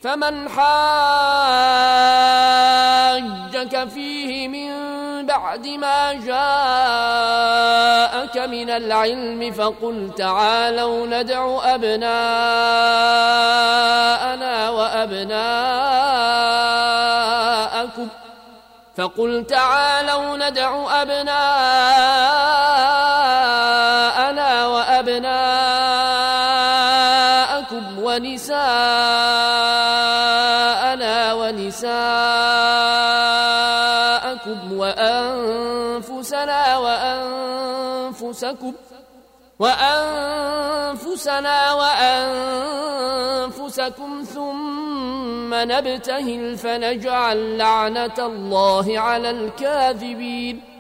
فمن حاجك فيه من بعد ما جاءك من العلم فقل تعالوا ندع أبناءنا وأبناءكم ونساءنا ونساءكم وأنفسنا وأنفسكم ثم نبتهل فنجعل لعنة الله على الكاذبين